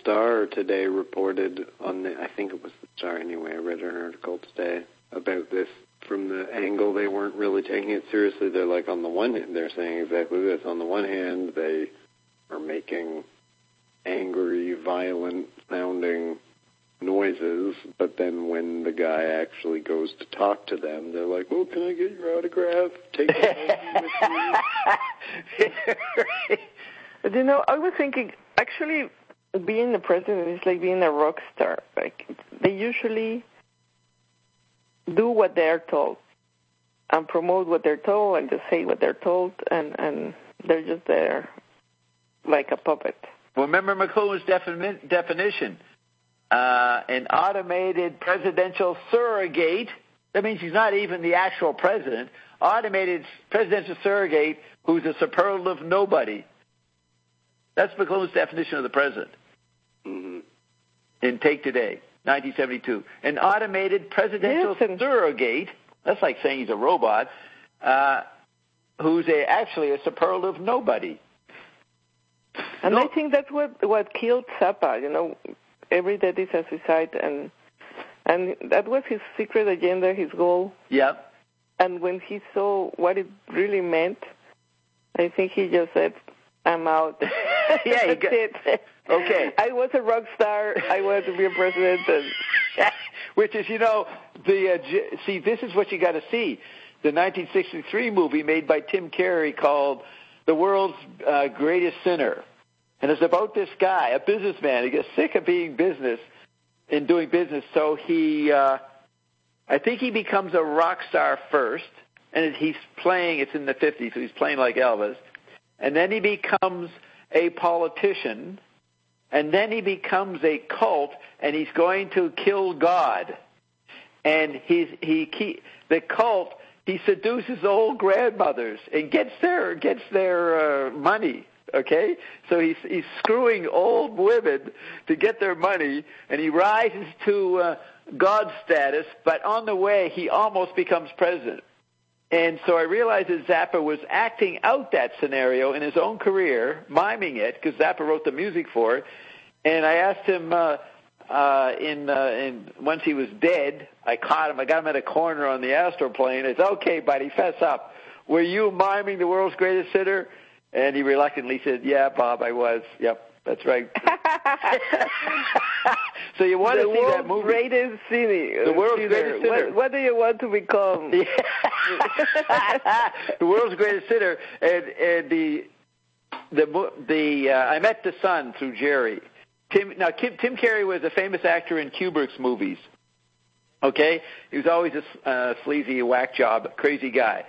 Star today reported on I think it was the Star anyway, I read an article today about this from the angle they weren't really taking it seriously. They're like, on the one hand, they're saying exactly this. On the one hand, they are making angry, violent-sounding noises, but then when the guy actually goes to talk to them, they're like, "Oh, can I get your autograph? Take it with you." But I was thinking, actually, being the president is like being a rock star. Like, they usually do what they're told and promote what they're told and just say what they're told, and they're just there like a puppet. Well, remember McLuhan's definition. An automated presidential surrogate. That means he's not even the actual president. Automated presidential surrogate who's a superlative nobody. That's McLuhan's definition of the president. Mm-hmm. In Take Today, 1972. An automated presidential surrogate, that's like saying he's a robot, who's actually a superlative nobody. And I think that's what killed Zappa, every death is a suicide, and that was his secret agenda, his goal. Yep. And when he saw what it really meant, I think he just said, "I'm out." Yeah, that's it. Okay. I was a rock star. I wanted to be a president. Which is, see, this is what you got to see. The 1963 movie made by Tim Carey called The World's Greatest Sinner. And it's about this guy, a businessman. He gets sick of doing business, so he, I think he becomes a rock star first, and he's playing, it's in the 50s, so he's playing like Elvis. And then he becomes a politician, and then he becomes a cult, and he's going to kill God. And the cult, he seduces old grandmothers and gets their money. Okay, so he's screwing old women to get their money, and he rises to God status. But on the way, he almost becomes president. And so I realized that Zappa was acting out that scenario in his own career, miming it, because Zappa wrote the music for it. And I asked him, once he was dead, I caught him. I got him at a corner on the Astroplane. I said, "Okay, buddy, fess up. Were you miming The World's Greatest Sinner?" And he reluctantly said, "Yeah, Bob, I was. Yep, that's right." So you want to see that movie? The World's Greatest Sinner. What do you want to become? The World's Greatest Sinner, and I Met the Sun through Jerry. Tim Carey was a famous actor in Kubrick's movies. Okay, he was always a sleazy whack job, crazy guy.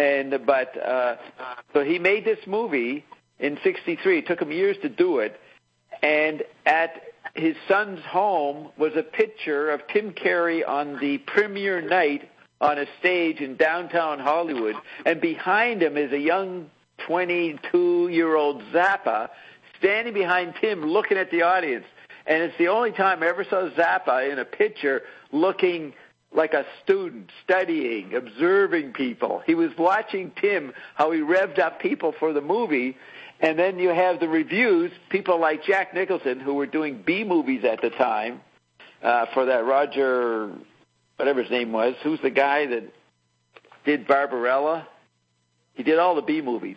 So he made this movie in '63. It took him years to do it. And at his son's home was a picture of Tim Carey on the premiere night on a stage in downtown Hollywood. And behind him is a young 22-year-old Zappa standing behind Tim looking at the audience. And it's the only time I ever saw Zappa in a picture looking like a student, studying, observing people. He was watching Tim, how he revved up people for the movie. And then you have the reviews, people like Jack Nicholson, who were doing B-movies at the time, for that Roger, whatever his name was. Who's the guy that did Barbarella? He did all the B-movies.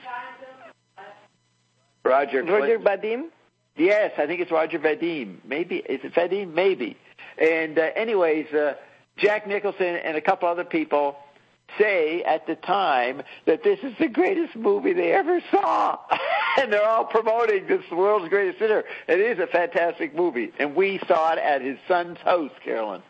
Roger Vadim? Yes, I think it's Roger Vadim. Maybe. Is it Vadim? Maybe. And anyways, Jack Nicholson and a couple other people say at the time that this is the greatest movie they ever saw. And they're all promoting this World's Greatest Sinner. It is a fantastic movie. And we saw it at his son's house, Carolyn.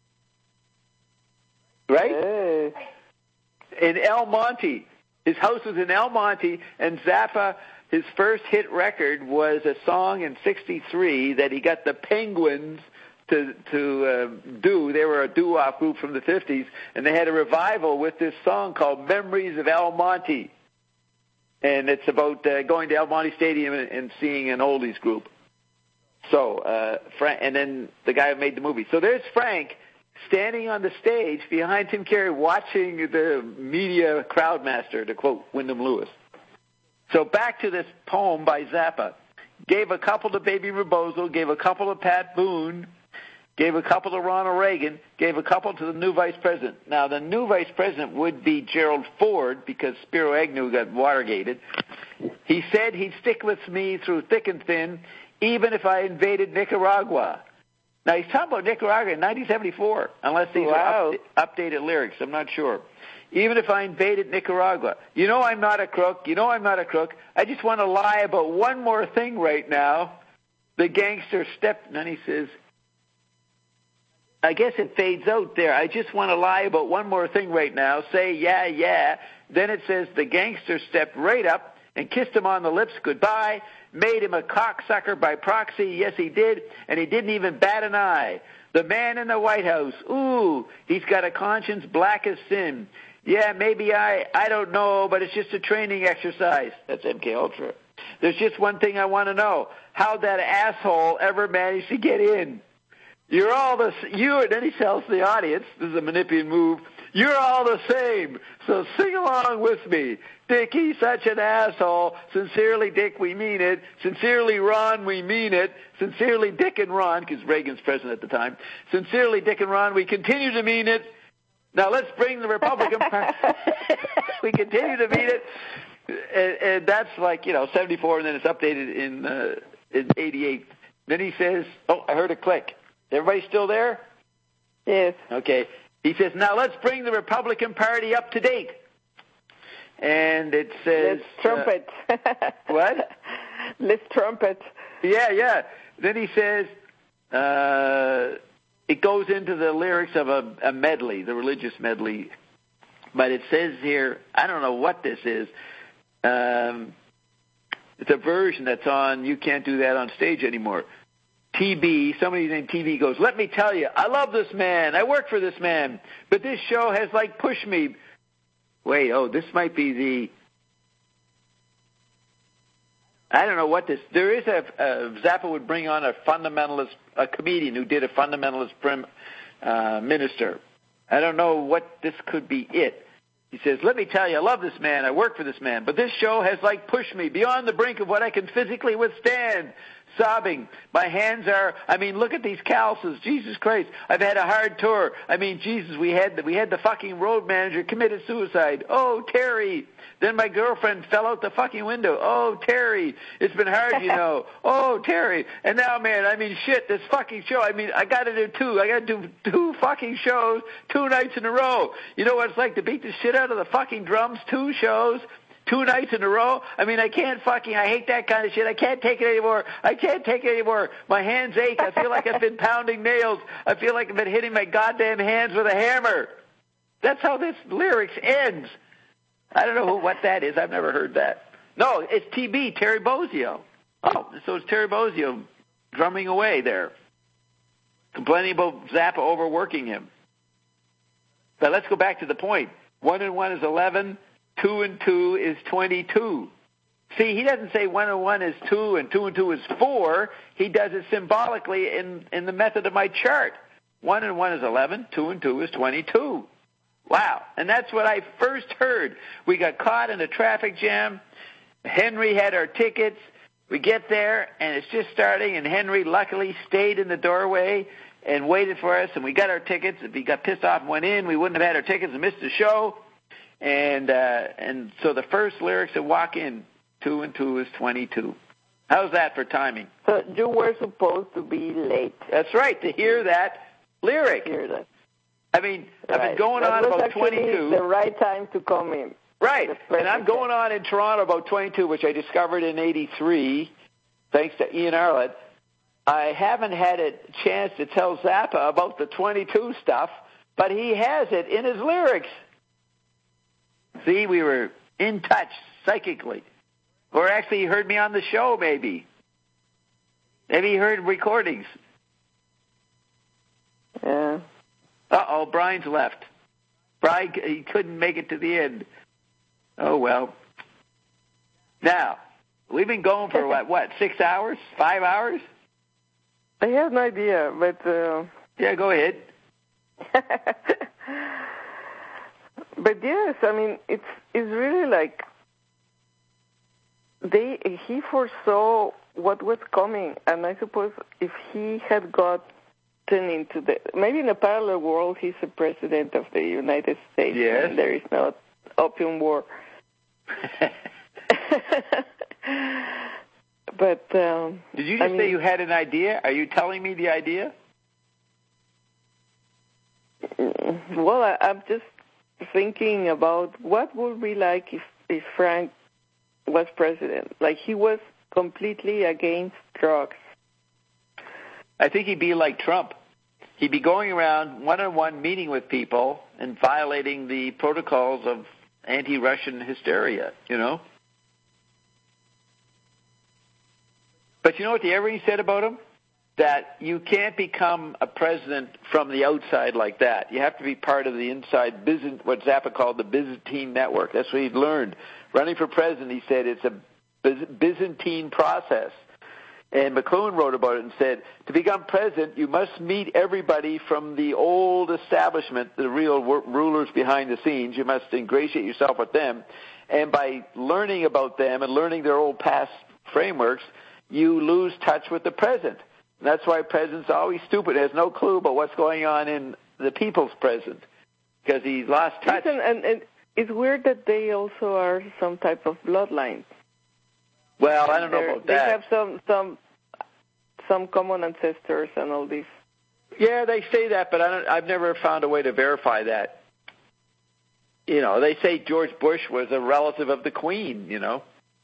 Right? Hey. In El Monte. His house was in El Monte, and Zappa, his first hit record was a song in '63 that he got the Penguins to do. They were a doo-wop group from the 50s, and they had a revival with this song called Memories of El Monte. And it's about going to El Monte Stadium and seeing an oldies group. So, Frank, and then the guy who made the movie. So there's Frank standing on the stage behind Tim Carey watching the media crowdmaster, to quote Wyndham Lewis. So back to this poem by Zappa. gave a couple to Baby Rebozo, gave a couple to Pat Boone, gave a couple to Ronald Reagan, gave a couple to the new vice president. Now, the new vice president would be Gerald Ford because Spiro Agnew got Watergated. He said he'd stick with me through thick and thin, even if I invaded Nicaragua. Now, he's talking about Nicaragua in 1974, unless these are updated lyrics. I'm not sure. Even if I invaded Nicaragua. You know I'm not a crook. You know I'm not a crook. I just want to lie about one more thing right now. The gangster stepped, and then he says, I guess it fades out there. I just want to lie about one more thing right now. Say, yeah, yeah. Then it says, the gangster stepped right up and kissed him on the lips goodbye, made him a cocksucker by proxy. Yes, he did, and he didn't even bat an eye. The man in the White House, ooh, he's got a conscience black as sin. Yeah, maybe I don't know, but it's just a training exercise. That's MK Ultra. There's just one thing I want to know. How'd that asshole ever manage to get in? You're all and then he tells the audience, this is a Manipian move, you're all the same, so sing along with me. Dick, he's such an asshole. Sincerely, Dick, we mean it. Sincerely, Ron, we mean it. Sincerely, Dick and Ron, because Reagan's president at the time. Sincerely, Dick and Ron, we continue to mean it. Now let's bring the Republican Party. We continue to mean it. And that's like, 74, and then it's updated in 88. Then he says, oh, I heard a click. Everybody still there? Yes. Okay. He says, now let's bring the Republican Party up to date. And it says... Let's trumpet. What? Let's trumpet. Yeah. Then he says, it goes into the lyrics of a medley, the religious medley. But it says here, I don't know what this is. It's a version that's on You Can't Do That on Stage Anymore. TB, somebody named TB goes, let me tell you, I love this man. I work for this man. But this show has pushed me. Wait, this might be I don't know what this, there is Zappa would bring on a comedian who did a fundamentalist minister. I don't know what this could be it. He says, let me tell you, I love this man. I work for this man. But this show has pushed me beyond the brink of what I can physically withstand. Sobbing. My hands are, look at these calluses. Jesus Christ. I've had a hard tour. Jesus, we had the fucking road manager committed suicide. Oh, Terry. Then my girlfriend fell out the fucking window. Oh, Terry. It's been hard, Oh, Terry. And now, man, shit, this fucking show. I got to do two. I got to do two fucking shows 2 nights in a row. You know what it's like to beat the shit out of the fucking drums 2 shows 2 nights in a row? I hate that kind of shit. I can't take it anymore. My hands ache. I feel like I've been pounding nails. I feel like I've been hitting my goddamn hands with a hammer. That's how this lyrics ends. I don't know what that is. I've never heard that. No, it's TB, Terry Bozzio. Oh, so it's Terry Bozzio drumming away there, complaining about Zappa overworking him. But let's go back to the point. 1 and 1 is 11. 2 and 2 is 22. See, he doesn't say 1 and 1 is 2 and 2 and 2 is 4. He does it symbolically in the method of my chart. 1 and 1 is 11. 2 and 2 is 22. Wow. And that's what I first heard. We got caught in a traffic jam. Henry had our tickets. We get there, and it's just starting, and Henry luckily stayed in the doorway and waited for us, and we got our tickets. If he got pissed off and went in, we wouldn't have had our tickets and missed the show. And so the first lyrics that walk in, 2 and 2 is 22. How's that for timing? So you were supposed to be late. That's right, to hear that lyric. I've been going on about 22. The right time to come in. Right, and I'm going on in Toronto about 22, which I discovered in 83, thanks to Ian Arlett. I haven't had a chance to tell Zappa about the 22 stuff, but he has it in his lyrics. See, we were in touch psychically. Or actually, he heard me on the show, maybe. Maybe he heard recordings. Yeah. Uh-oh, Brian's left. Brian, he couldn't make it to the end. Oh, well. Now, we've been going for, what, 6 hours? 5 hours? I have no idea, but... Yeah, go ahead. But yes, it's really he foresaw what was coming, and I suppose if he had gotten into maybe in a parallel world, he's the president of the United States, yes, and there is no opium war. But did you just say you had an idea? Are you telling me the idea? Well, I'm just thinking about what would be like if Frank was president. Like, he was completely against drugs. I think he'd be like Trump. He'd be going around one-on-one meeting with people and violating the protocols of anti-Russian hysteria, you know? But you know what the Evergreen said about him? That you can't become a president from the outside like that. You have to be part of the inside what Zappa called the Byzantine network. That's what he'd learned. Running for president, he said, it's a Byzantine process. And McLuhan wrote about it and said, to become president, you must meet everybody from the old establishment, the real rulers behind the scenes. You must ingratiate yourself with them. And by learning about them and learning their old past frameworks, you lose touch with the present. And that's why president's always stupid, has no clue about what's going on in the people's present, because he's lost touch. Yes, and it's weird that they also are some type of bloodline. Well, I don't know about that. They have some common ancestors and all this. Yeah, they say that, but I've never found a way to verify that. You know, they say George Bush was a relative of the Queen, you know.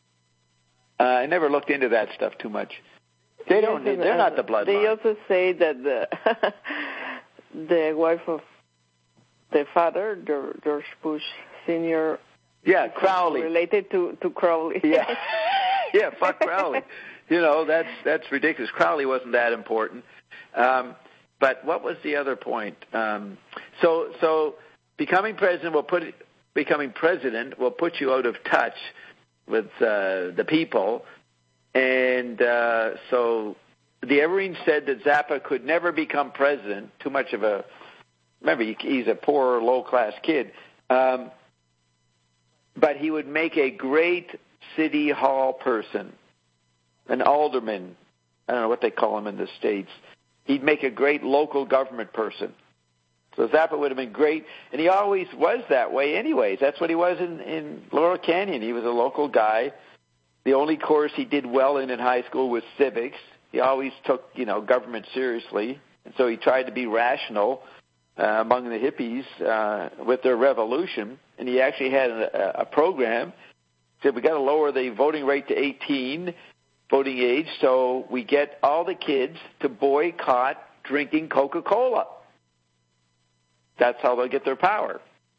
I never looked into that stuff too much. They're not the bloodline. They also say that the wife of the father, George Bush Sr., Crowley, related to Crowley. Yeah, yeah, fuck Crowley. You know, that's ridiculous. Crowley wasn't that important. But what was the other point? So becoming president will put you out of touch with the people. And so the Evergreen said that Zappa could never become president. Too much of a... Remember, he's a poor, low-class kid. But he would make a great city hall person, an alderman. I don't know what they call him in the States. He'd make a great local government person. So Zappa would have been great. And he always was that way anyways. That's what he was in Laurel Canyon. He was a local guy. The only course he did well in high school was civics. He always took, government seriously. And so he tried to be rational among the hippies with their revolution. And he actually had a program. He said, we got to lower the voting rate to 18, voting age, so we get all the kids to boycott drinking Coca-Cola. That's how they'll get their power.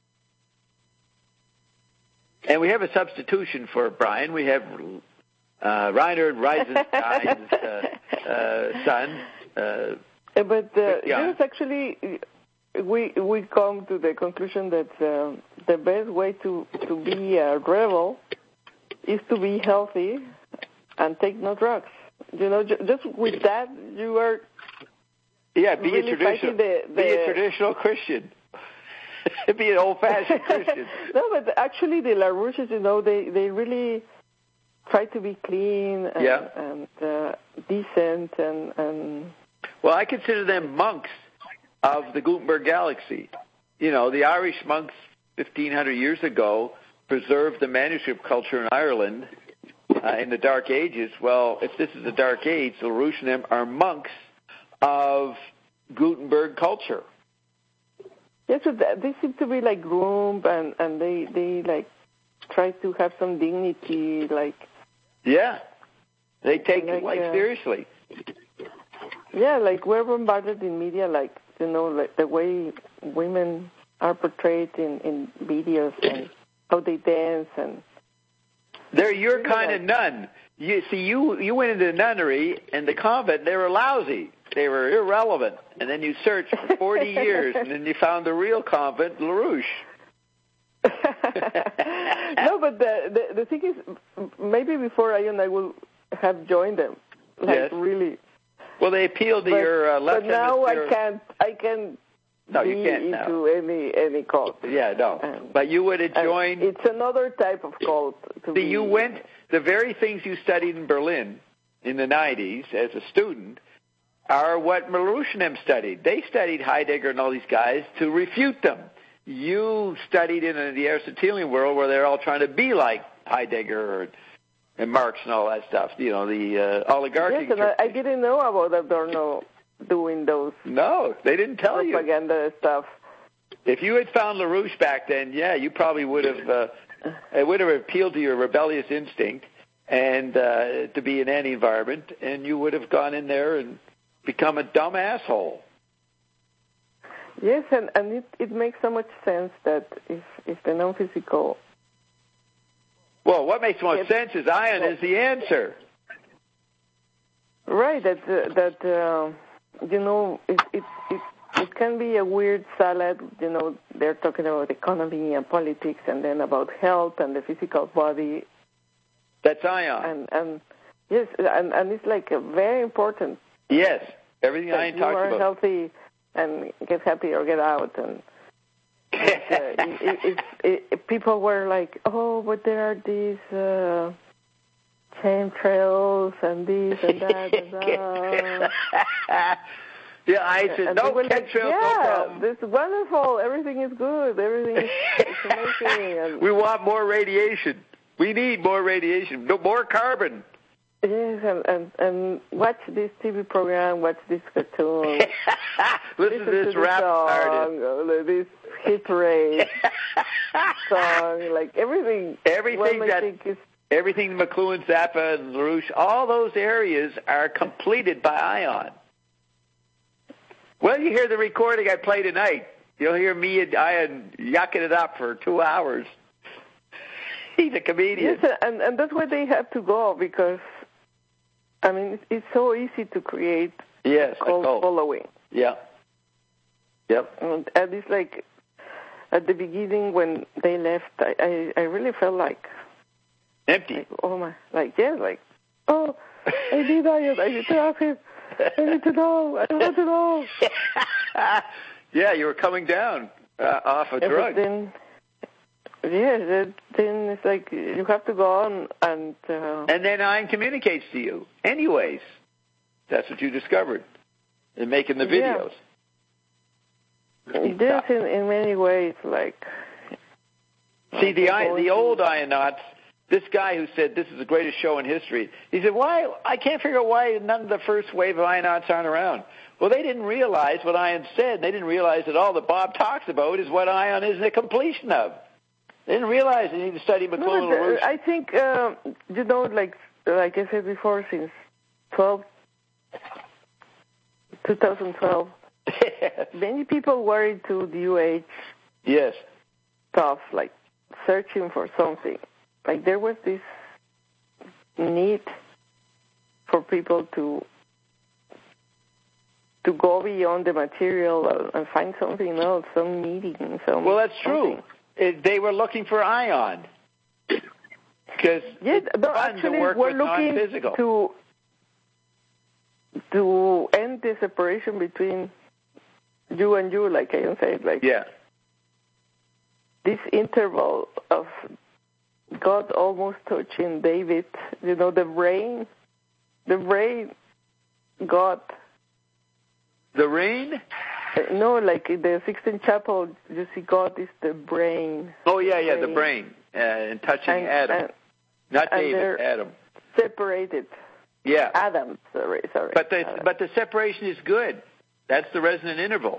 And we have a substitution for Brian. We have Reinhard Reisenstein's son. But yes, actually, we come to the conclusion that the best way to be a rebel is to be healthy and take no drugs. Just with that, you are... Yeah, be really a traditional Christian. Be an old-fashioned Christian. No, but actually the LaRouches, they really try to be clean and decent and... Well, I consider them monks of the Gutenberg Galaxy. The Irish monks 1,500 years ago preserved the manuscript culture in Ireland in the Dark Ages. Well, if this is the Dark Age, the LaRouche and them are monks of Gutenberg culture. Yes, so they seem to be like groomed and they like try to have some dignity, like... Yeah, they take life seriously. Yeah, like we're bombarded in media, like the way women are portrayed in videos and how they dance and... They're your kind of nun. You went into the nunnery and the convent, they were lousy. They were irrelevant. And then you searched for 40 years, and then you found the real convent, LaRouche. No, but the thing is, maybe before I will have joined them. Yes. Really. Well, they appealed to your left But now hemisphere. I can't No, you can't into any cult. Yeah, no. But you would have joined... It's another type of cult. You went... The very things you studied in Berlin, in the 90s as a student are what Melrush and them studied. They studied Heidegger and all these guys to refute them. You studied in the Aristotelian world where they're all trying to be like Heidegger and Marx and all that stuff, the oligarchic. Yes, and I didn't know about Adorno doing those. No, they didn't tell you. Propaganda stuff. If you had found LaRouche back then, you probably would have, it would have appealed to your rebellious instinct and to be in any environment, and you would have gone in there and become a dumb asshole. Yes, and it makes so much sense that if the non-physical... Well, what makes most sense is ion is the answer. Right, it can be a weird salad, they're talking about economy and politics and then about health and the physical body. That's ion. And yes, and it's like a very important. Yes, everything ion talks about. You are healthy and get happy or get out. And people were like, oh, but there are these chemtrails and this and that and that. Yeah, I said, no chemtrails, no problem. This is wonderful. Everything is good. Everything is amazing. And we want more radiation. We need more radiation. No more carbon. Yes, and watch this TV program, watch this cartoon. Listen to this rap artist. This hit parade song, like everything. Everything McLuhan, Zappa, and LaRouche, all those areas are completed by ion. Well, you hear the recording I play tonight. You'll hear me and Ion yucking it up for 2 hours. He's a comedian. Yes, and that's where they have to go because, I mean, it's so easy to create a cult following. Yeah. Yep. And it's like at the beginning when they left, I really felt like empty. Like, oh my, oh, I need Ion. I need to have him. I need to know. I want to know. Yeah, you were coming down off a drug. Then it's like you have to go on and then Ion communicates to you. Anyways, that's what you discovered in making the videos. Yes, in many ways, like. See, the old Ionauts. This guy who said this is the greatest show in history, he said, why? I can't figure out why none of the first wave of Ionauts aren't around. Well, they didn't realize what Ion said. They didn't realize that all that Bob talks about is what Ion is the completion of. They didn't realize they need to study McLuhan and LaRouche. I think, like I said before, since 2012, many people were into the UH stuff, like searching for something. Like there was this need for people to go beyond the material and find something else, some meaning. Well, that's true. They were looking for Ion. Because actually we're looking to end the separation between you and you, like I said. This interval of God almost touching David, the brain, God. The rain? No, like in the Sixtine Chapel, you see God is the brain. Oh, yeah, the brain. And touching Adam. Not David, Adam. Separated. Yeah. Adam, sorry. But the separation is good. That's the resonant interval.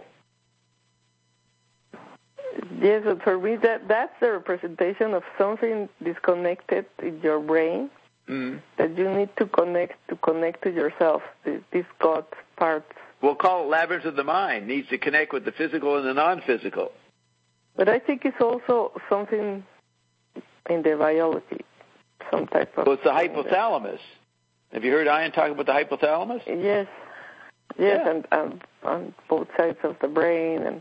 Yes, but for me, that's the representation of something disconnected in your brain that you need to connect to yourself, this God part. We'll call it labyrinth of the mind. Needs to connect with the physical and the non-physical. But I think it's also something in the biology, some type of... Well, it's the hypothalamus. Have you heard Ion talk about the hypothalamus? Yes, yeah. And on both sides of the brain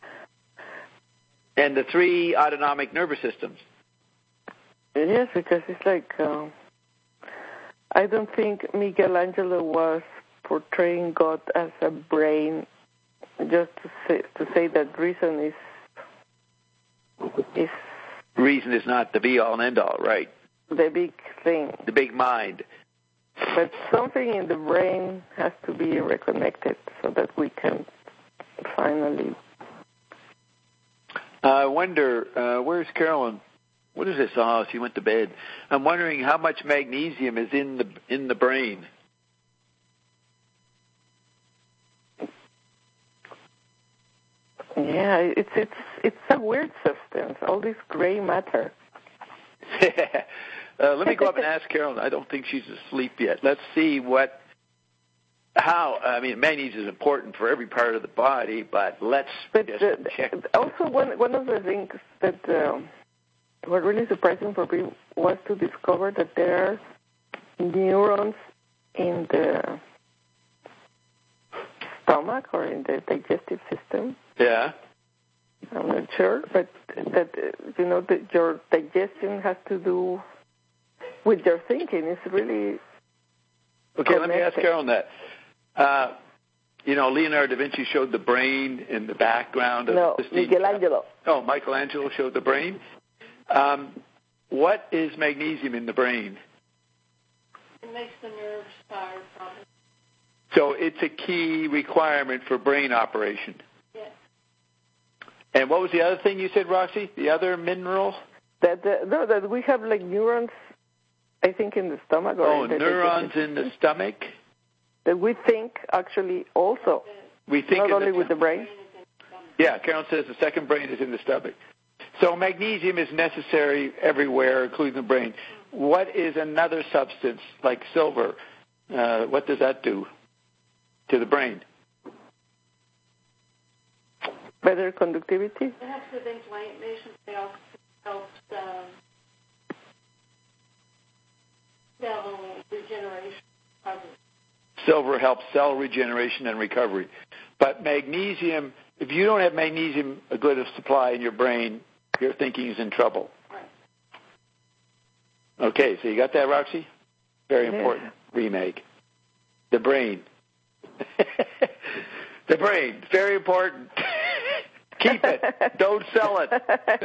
and the 3 autonomic nervous systems. Yes, because it's like, I don't think Michelangelo was portraying God as a brain just to say that reason is... Reason is not the be-all and end-all, right. The big thing. The big mind. But something in the brain has to be reconnected so that we can finally. I wonder, where's Carolyn? What is this? Oh, she went to bed. I'm wondering how much magnesium is in the brain. Yeah, it's a weird substance. All this gray matter. Let me go up and ask Carolyn. I don't think she's asleep yet. Let's see magnesium is important for every part of the body, but let's check. Also, one of the things that what really surprising for me was to discover that there are neurons in the stomach or in the digestive system. Yeah. I'm not sure, but that that your digestion has to do with your thinking. It's really okay. connected. Let me ask Carolyn that. Leonardo da Vinci showed the brain in the background of the Michelangelo. Oh, Michelangelo showed the brain. What is magnesium in the brain? It makes the nerves fire probably. So it's a key requirement for brain operation. Yes. And what was the other thing you said, Roxy? The other mineral? That we have like neurons, I think, in the stomach. Neurons in the stomach? That we think actually also. We think not only with the brain. Yeah, Carolyn says the second brain is in the stomach. So magnesium is necessary everywhere, including the brain. What is another substance like silver? What does that do to the brain? Better conductivity? It helps with inflammation. It also helps cell regeneration. Silver helps cell regeneration and recovery. But magnesium, if you don't have magnesium, a good supply in your brain, your thinking is in trouble. Right. Okay, so you got that, Roxy? Very important. Remake. The brain. The brain. Very important. Keep it. Don't sell it.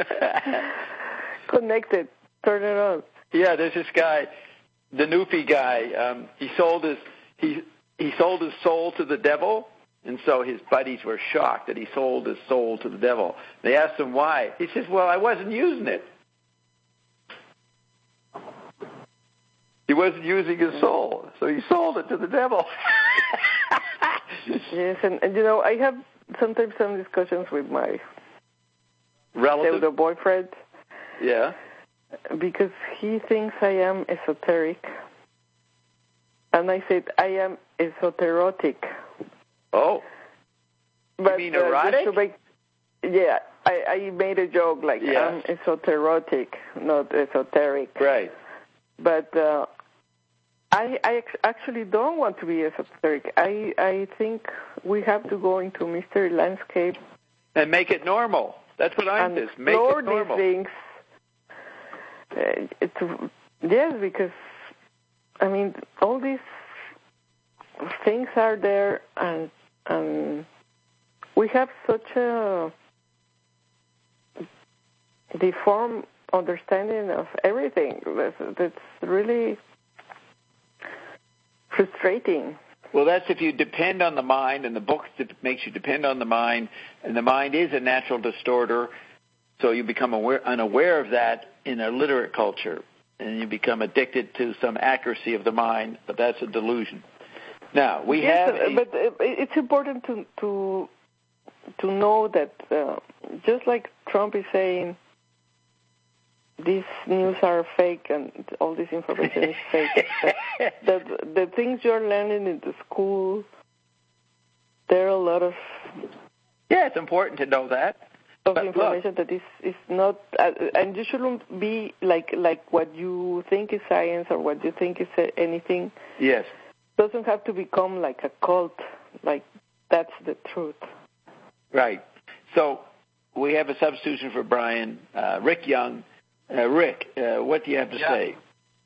Connect it. Turn it on. Yeah, there's this guy, the Newfie guy. He sold his soul to the devil, and so his buddies were shocked that he sold his soul to the devil. They asked him why. He says, "Well, I wasn't using it." He wasn't using his soul, so he sold it to the devil. Yes, and I have sometimes some discussions with my relative boyfriend. Yeah. Because he thinks I am esoteric. And I said, I am esoterotic. Oh. But, you mean erotic? I made a joke like I'm esoterotic, not esoteric. Right. But I actually don't want to be esoteric. I think we have to go into mystery landscape. And make it normal. That's what I'm saying. Make it normal. These things. Yes, because, all these things are there, and we have such a deformed understanding of everything that's really frustrating. Well, that's if you depend on the mind, and the book makes you depend on the mind, and the mind is a natural distorter, so you become unaware of that in a literate culture, and you become addicted to some accuracy of the mind, but that's a delusion. Now, but it's important to know that just like Trump is saying, these news are fake and all this information is fake, the things you're learning in the school, there are a lot of... Yeah, it's important to know that. Of information that is not, and you shouldn't be like what you think is science or what you think is anything. Yes. Doesn't have to become like a cult, like that's the truth. Right. So we have a substitution for Brian, Rick Young. Rick, what do you have to say?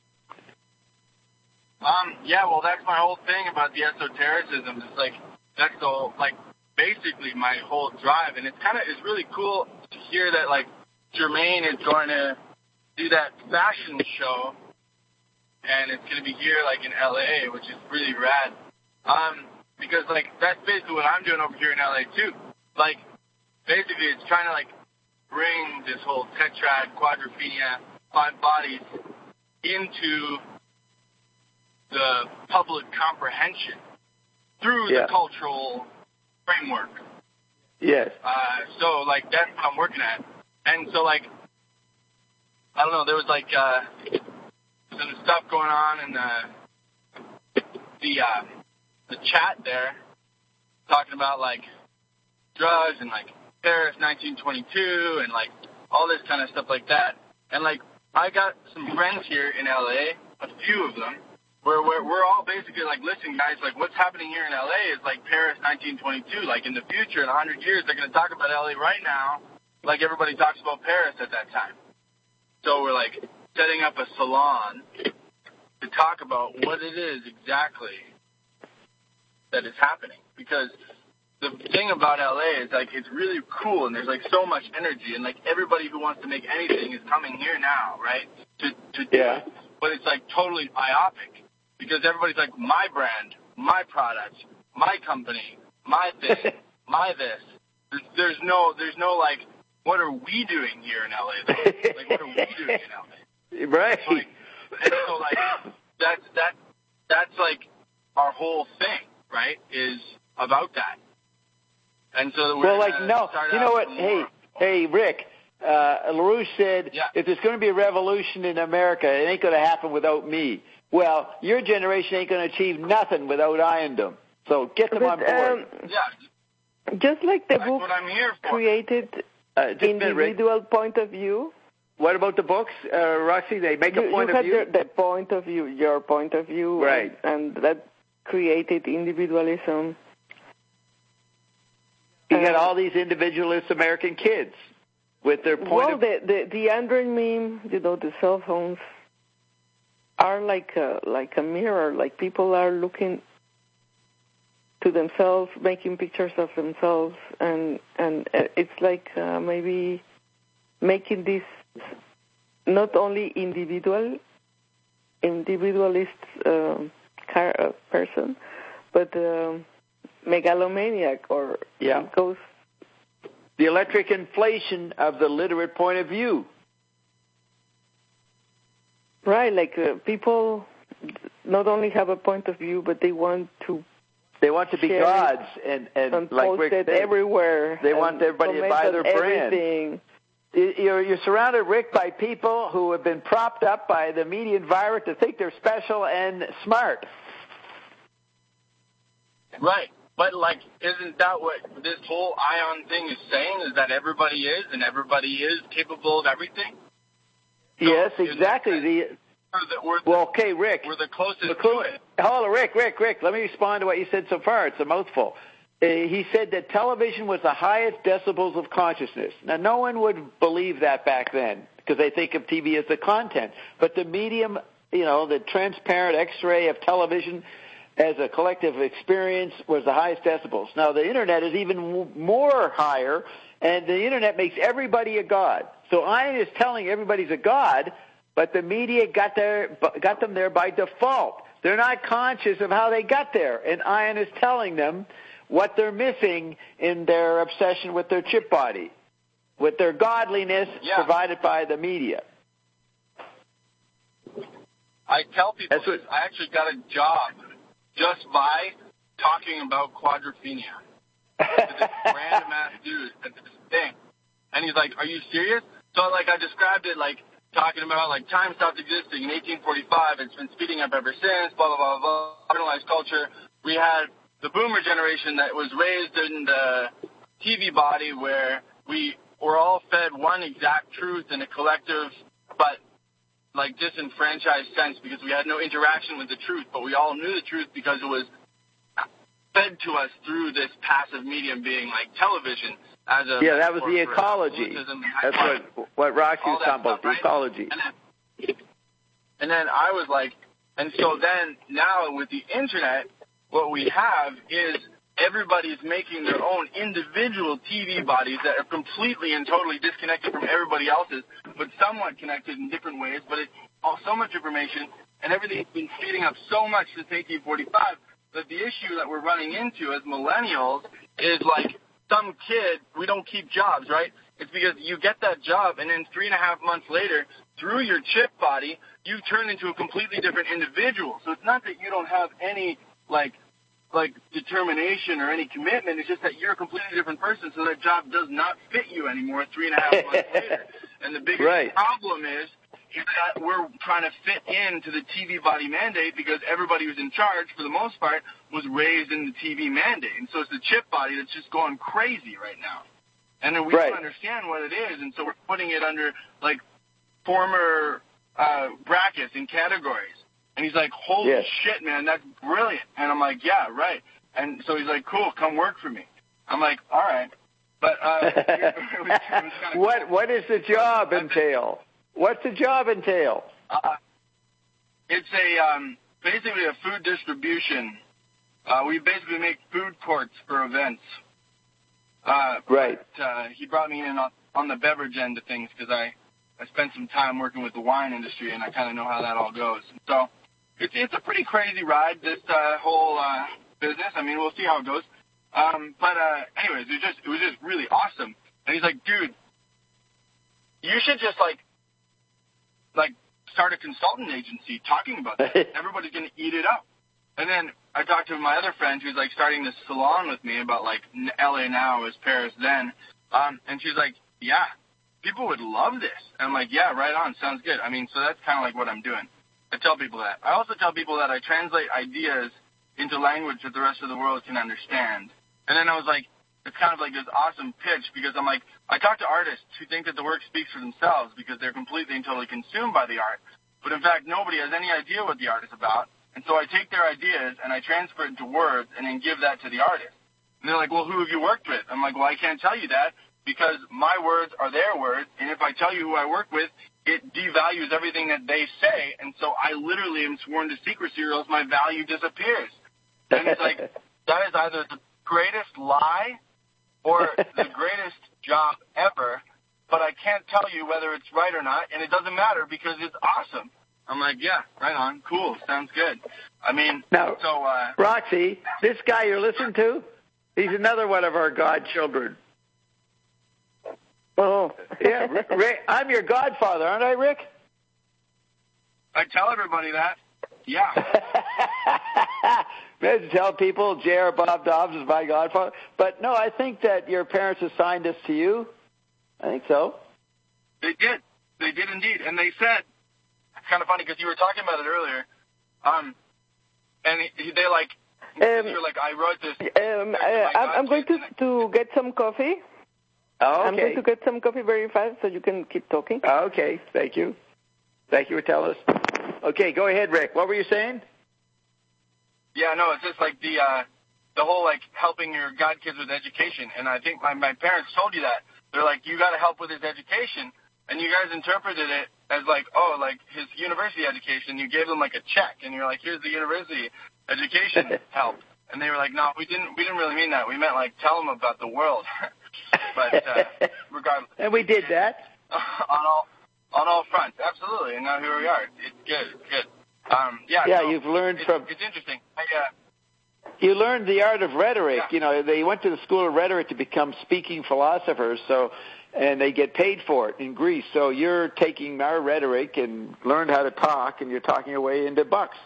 Well, that's my whole thing about the esotericism. It's like, that's the, basically my whole drive, and it's really cool to hear that Jermaine is going to do that fashion show, and it's going to be here, like, in L.A., which is really rad. Because, like, that's basically what I'm doing over here in L.A., too. Like, basically, it's trying to, like, bring this whole tetrad, quadrophenia, 5 bodies into the public comprehension through the cultural framework. Yes. So, like, that's what I'm working at. And so, like, I don't know, there was, like, some stuff going on in the chat there, talking about, like, drugs and, like, Paris 1922 and, like, all this kind of stuff like that. And, like, I got some friends here in L.A., a few of them, where we're all basically like, listen, guys, like, what's happening here in L.A. is like Paris 1922. Like, in the future, in 100 years, they're going to talk about L.A. right now like everybody talks about Paris at that time. So we're, like, setting up a salon to talk about what it is exactly that is happening. Because the thing about L.A. is, like, it's really cool, and there's, like, so much energy, and, like, everybody who wants to make anything is coming here now, right, to do it. But it's, like, totally myopic. Because everybody's like, my brand, my product, my company, my thing, my this. There's no like, what are we doing here in LA? Though? Like, what are we doing in LA? Right. So like, that's like our whole thing, right? Is about that. And so we're you know what? Hey, Rick. LaRouche said, if there's going to be a revolution in America, it ain't going to happen without me. Well, your generation ain't going to achieve nothing without Iondom. So get them on board. Just like the book what I'm here for. Created individual point of view. What about the books, Roxy? They make a point of view? The point of view, your point of view. Right. And that created individualism. You got all these individualist American kids with their point of view. Well, the Android meme, the cell phones, are like a mirror. Like, people are looking to themselves, making pictures of themselves, and it's like maybe making this not only individualist person, but megalomaniac or goes. The electric inflation of the literate point of view. Right, like people not only have a point of view, but they want to be gods and like post Rick it said, everywhere. They want everybody to buy their brand. Everything. You're surrounded, Rick, by people who have been propped up by the media environment to think they're special and smart. Right. But, like, isn't that what this whole ION thing is saying, is that everybody is, and everybody is capable of everything? So yes, exactly. Okay, Rick. We're the closest to it. Hold on, Rick. Let me respond to what you said so far. It's a mouthful. He said that television was the highest decibels of consciousness. Now, no one would believe that back then because they think of TV as the content. But the medium, the transparent X-ray of television as a collective experience was the highest decibels. Now, the Internet is even more higher, and the Internet makes everybody a god. So Ion is telling everybody's a god, but the media got them there by default. They're not conscious of how they got there, and Ion is telling them what they're missing in their obsession with their chip body, with their godliness provided by the media. I tell people this. I actually got a job just by talking about quadrophenia. This random-ass dude at this thing. And he's like, are you serious? So, like, I described it, like, talking about, like, time stopped existing in 1845. It's been speeding up ever since, blah, blah, blah, blah. Marginalized culture. We had the boomer generation that was raised in the TV body where we were all fed one exact truth in a collective, but, like, disenfranchised sense because we had no interaction with the truth, but we all knew the truth because it was fed to us through this passive medium being like television. That was the ecology. That's what Roxy was talking about, the ecology. And then I was like, and so then now with the Internet, what we have is everybody's making their own individual TV bodies that are completely and totally disconnected from everybody else's, but somewhat connected in different ways. But it's all so much information, and everything's been speeding up so much since 1845 that the issue that we're running into as millennials is like some kid, we don't keep jobs, right? It's because you get that job, and then 3.5 months later, through your chip body, you turn into a completely different individual. So it's not that you don't have any, like determination or any commitment. It's just that you're a completely different person, so that job does not fit you anymore 3.5 months later. And the biggest problem is that we're trying to fit into the TV body mandate because everybody who's in charge, for the most part, was raised in the TV mandate. And so it's the chip body that's just going crazy right now. And then we don't understand what it is, and so we're putting it under, like, former brackets and categories. And he's like, holy shit, man, that's brilliant. And I'm like, yeah, right. And so he's like, cool, come work for me. I'm like, all right. But it was kind of what does the job entail? What's the job entail? It's basically a food distribution. We basically make food courts for events. But, he brought me in on the beverage end of things because I spent some time working with the wine industry, and I kind of know how that all goes. So it's a pretty crazy ride, this whole business. I mean, we'll see how it goes. But anyways, it was just really awesome. And he's like, dude, you should just like start a consultant agency talking about that. Everybody's going to eat it up. And then I talked to my other friend who's like starting this salon with me about like LA now is Paris then. And she's like, yeah, people would love this. And I'm like, yeah, right on. Sounds good. I mean, so that's kind of like what I'm doing. I tell people that. I also tell people that I translate ideas into language that the rest of the world can understand. And then I was like, it's kind of like this awesome pitch because I'm like, I talk to artists who think that the work speaks for themselves because they're completely and totally consumed by the art. But in fact, nobody has any idea what the art is about. And so I take their ideas and I transfer it into words and then give that to the artist. And they're like, well, who have you worked with? I'm like, well, I can't tell you that because my words are their words. And if I tell you who I work with, it devalues everything that they say. And so I literally am sworn to secrecy or else my value disappears. And it's like, that is either the greatest lie or the greatest job ever, but I can't tell you whether it's right or not, and it doesn't matter because it's awesome. I'm like, yeah, right on, cool, sounds good. I mean, now, so... Roxy, this guy you're listening to, he's another one of our godchildren. Oh. Yeah, Rick, I'm your godfather, aren't I, Rick? I tell everybody that. Yeah. Maybe tell people J.R. Bob Dobbs is my godfather. But no, I think that your parents assigned this to you. I think so. They did. They did indeed. And they said, it's kind of funny because you were talking about it earlier, and they like, you're like, I wrote this. I'm going to get some coffee. Oh, okay. I'm going to get some coffee very fast so you can keep talking. Okay, thank you. Thank you for telling us. Okay, go ahead, Rick. What were you saying? Yeah, no, it's just like the whole like helping your god kids with education, and I think my parents told you that. They're like, you got to help with his education, and you guys interpreted it as like, oh, like his university education. You gave them like a check, and you're like, here's the university education help, and they were like, no, we didn't really mean that. We meant like tell them about the world. But regardless, and we did that on all fronts, absolutely. And now here we are. It's good. It's good. Yeah, so you've learned it's interesting. You learned the art of rhetoric. Yeah. You know, they went to the school of rhetoric to become speaking philosophers, and they get paid for it in Greece. So you're taking our rhetoric and learned how to talk, and you're talking your way into bucks.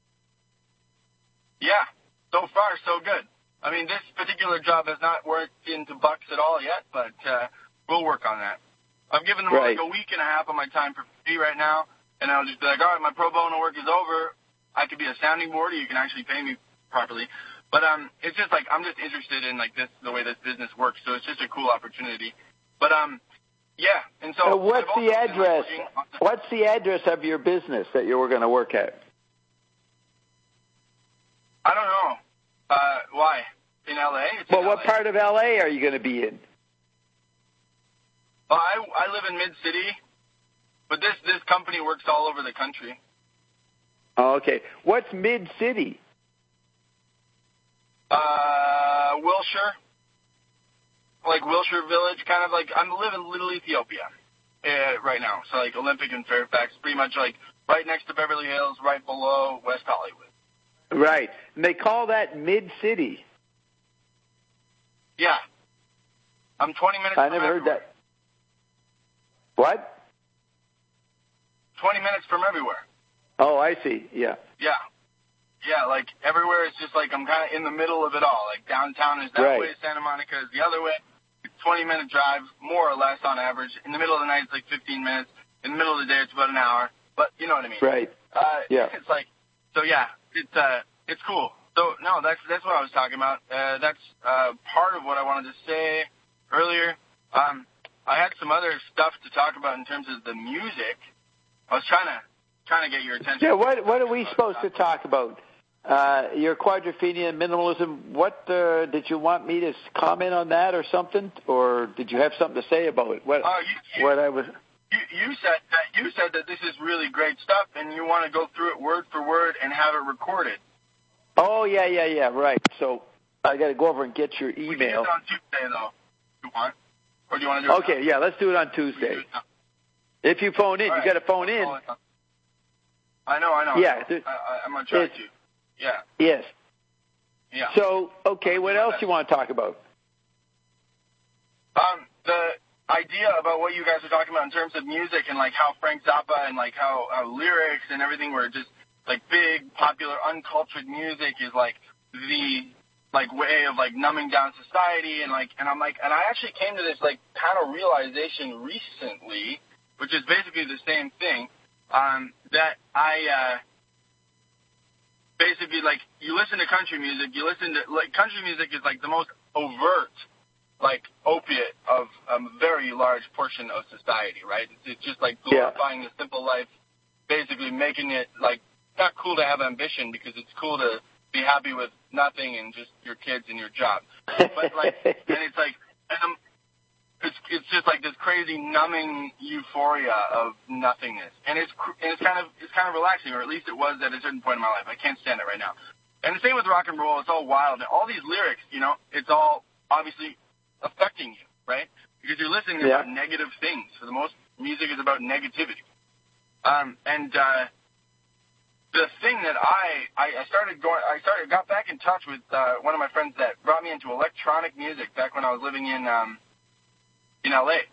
Yeah, so far so good. I mean, this particular job has not worked into bucks at all yet, but we'll work on that. I've given them like a week and a half of my time for free right now. And I'll just be like, all right, my pro bono work is over. I could be a sounding board, or you can actually pay me properly. But it's just like I'm just interested in like the way this business works. So it's just a cool opportunity. But yeah. And so what's the address? What's the address of your business that you were going to work at? I don't know. Why? In LA? Well, what part of LA are you going to be in? Well, I live in Mid-City. But this company works all over the country. Oh, okay. What's Mid-City? Wilshire. Like Wilshire Village, kind of like I live in Little Ethiopia. right now. So like Olympic and Fairfax, pretty much like right next to Beverly Hills, right below West Hollywood. Right. And they call that Mid-City. Yeah. I'm 20 minutes I from never heard everywhere. that. What? 20 minutes from everywhere. Oh, I see. Yeah. Yeah. Yeah, like everywhere it's just like I'm kind of in the middle of it all. Like downtown is that Right. way, Santa Monica is the other way. 20-minute drive, more or less on average. In the middle of the night, it's like 15 minutes. In the middle of the day, it's about an hour. But you know what I mean. Right. Yeah. It's like, so yeah, it's cool. So no, that's what I was talking about. That's part of what I wanted to say earlier. I had some other stuff to talk about in terms of the music. I was trying to get your attention. Yeah. What are we supposed to talk about? Your quadrophenia minimalism. What did you want me to comment on that or something, or did you have something to say about it? What I was. You said that this is really great stuff, and you want to go through it word for word and have it recorded. Oh yeah, right. So I got to go over and get your email. We can do it on Tuesday, though. If you want, or do you want to do it? Okay, yeah, let's do it on Tuesday. If you phone in, right. You got to phone in. I know. Yeah, I'm gonna try to. Yeah. Yes. Yeah. So, okay, what else you want to talk about? The idea about what you guys are talking about in terms of music and like how Frank Zappa and like how lyrics and everything were just like big, popular, uncultured music is like the like way of like numbing down society and I actually came to this like kind of realization recently, which is basically the same thing, that I basically, like, you listen to country music, country music is, like, the most overt, like, opiate of a very large portion of society, right? It's just, like, glorifying the simple life, basically making it, like, not cool to have ambition because it's cool to be happy with nothing and just your kids and your job. But, like, and it's, like, it's just like this crazy numbing euphoria of nothingness, and it's kind of relaxing, or at least it was at a certain point in my life. I can't stand it right now. And the same with rock and roll; it's all wild. And all these lyrics, it's all obviously affecting you, right? Because you're listening about negative things. For the most, music is about negativity. The thing that I got back in touch with one of my friends that brought me into electronic music back when I was living in L.A.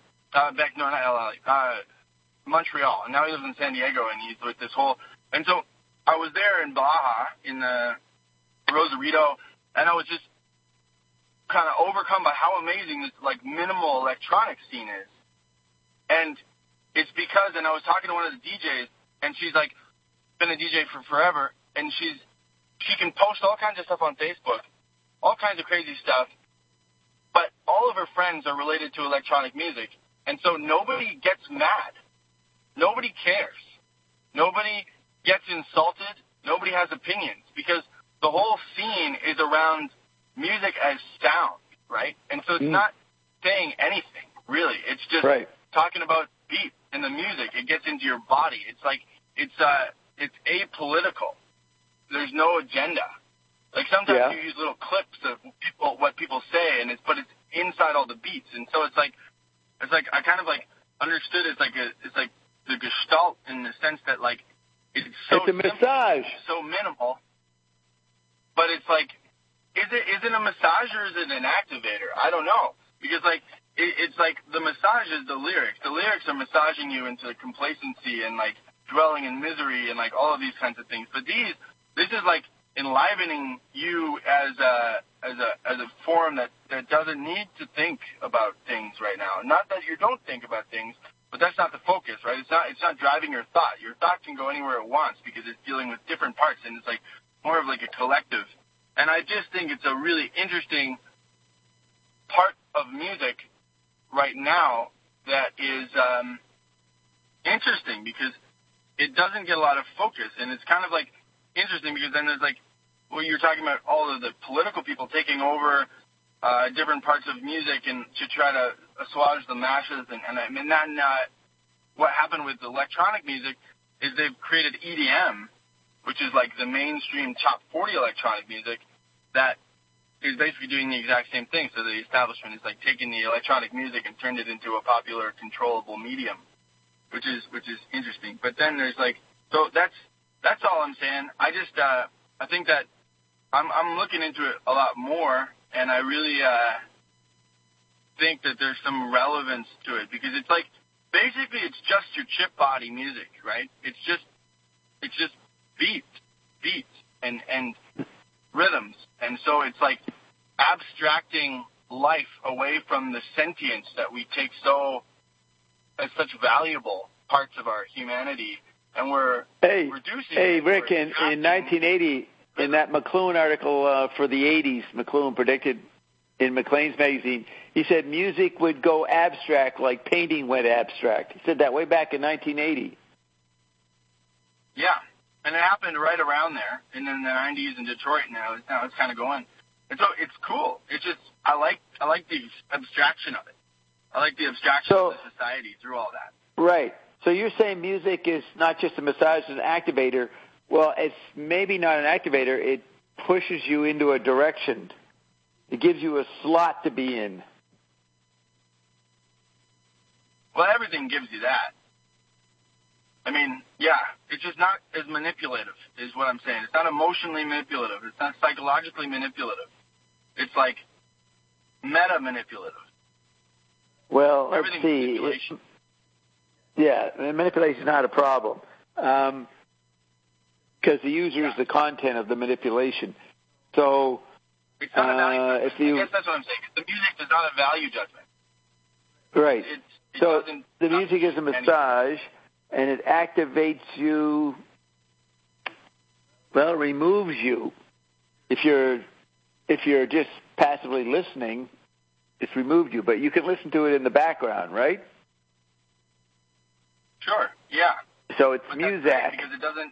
Montreal. And now he lives in San Diego, and he's with this whole... And so I was there in Baja, in the Rosarito, and I was just kind of overcome by how amazing this, like, minimal electronic scene is. And it's because, and I was talking to one of the DJs, and she's, like, been a DJ for forever, and she can post all kinds of stuff on Facebook, all kinds of crazy stuff, but all of her friends are related to electronic music, and so nobody gets mad. Nobody cares. Nobody gets insulted. Nobody has opinions, because the whole scene is around music as sound, right? And so it's not saying anything, really. It's just talking about beat and the music. It gets into your body. It's like it's apolitical. There's no agenda. Like sometimes you use little clips of what people say, but it's inside all the beats, and so it's like I kind of like understood it's like the Gestalt in the sense that like it's so it's a massage, so minimal, but it's like is it a massage or is it an activator? I don't know, because like it's like the massage is the lyrics. The lyrics are massaging you into complacency and like dwelling in misery and like all of these kinds of things. But this is like enlivening you as a form that doesn't need to think about things right now. Not that you don't think about things, but that's not the focus, right? It's not driving your thought. Your thought can go anywhere it wants because it's dealing with different parts, and it's like more of like a collective. And I just think it's a really interesting part of music right now that is interesting because it doesn't get a lot of focus, and it's kind of like interesting because then there's like, well, you're talking about all of the political people taking over different parts of music and to try to assuage the masses, and then what happened with electronic music is they've created EDM, which is like the mainstream top 40 electronic music that is basically doing the exact same thing. So the establishment is like taking the electronic music and turned it into a popular, controllable medium. which is interesting. But then there's like, so that's all I'm saying. I just I think that I'm looking into it a lot more, and I really think that there's some relevance to it, because it's like basically it's just your chip body music, right? It's just beats and rhythms, and so it's like abstracting life away from the sentience that we take as such valuable parts of our humanity, and we're reducing. Hey, Rick, in 1980, in that McLuhan article for the 80s, McLuhan predicted in Maclean's magazine, he said music would go abstract like painting went abstract. He said that way back in 1980. Yeah, and it happened right around there, and in the 90s in Detroit. Now it's kind of going. And so it's cool. It's just I like the abstraction of it. I like the abstraction of the society through all that. Right. So you're saying music is not just a massage and an activator. Well, it's maybe not an activator. It pushes you into a direction. It gives you a slot to be in. Well, everything gives you that. I mean, yeah, it's just not as manipulative, is what I'm saying. It's not emotionally manipulative. It's not psychologically manipulative. It's like meta-manipulative. Well, let's see. Manipulation is not a problem because the user is the content of the manipulation. So, it's not a value judgment. I guess that's what I'm saying. The music is not a value judgment. Right. So the music is a massage, and it activates you. Well, it removes you. If you're just passively listening, it's removed you. But you can listen to it in the background, right? Sure. Yeah. So it's music because it doesn't.